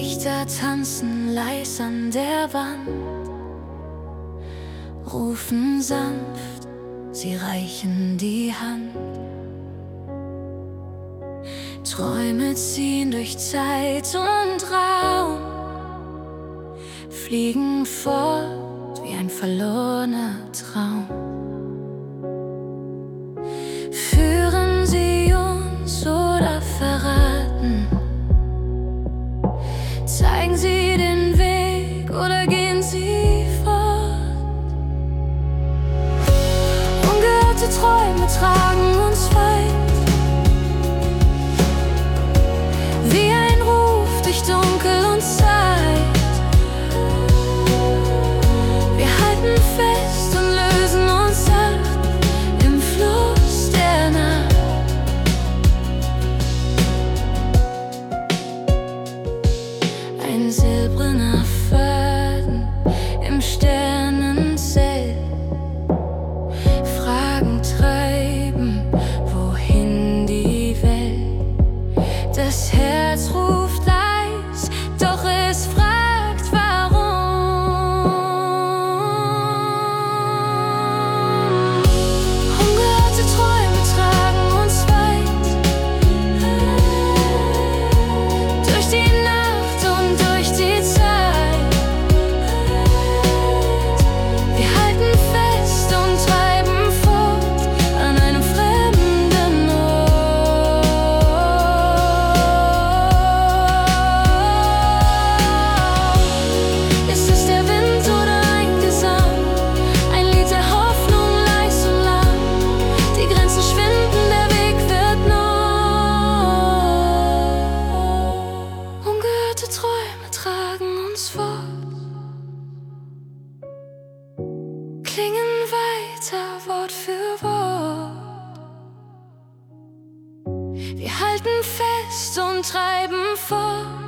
Lichter tanzen leis an der Wand, rufen sanft, sie reichen die Hand. Träume ziehen durch Zeit und Raum, fliegen fort wie ein verlorener Traum. Führen sie uns oder verraten? Zeigen sie den Weg oder gehen sie fort? Ungehörte Träume tragen uns weit, wie ein Ruf durch Dunkel und Zeit. Wir halten fest und lösen uns sacht im Fluss der Nacht. Ein silberner Faden im Sternenzelt, Fragen treiben, wohin die Welt. Das Herz ruft leis, doch es fragt warum. Ungehörte Träume tragen uns weit, durch die Nacht und durch die Zeit. Wir halten fest und treiben fort an einem fremden Ort. Ist es der Wind oder ein Gesang? Ein Lied der Hoffnung, leis und lang. Die Grenzen schwinden, der Weg wird neu. Ungehörte Träume tragen uns fort, klingen weiter Wort für Wort. Wir halten fest und treiben fort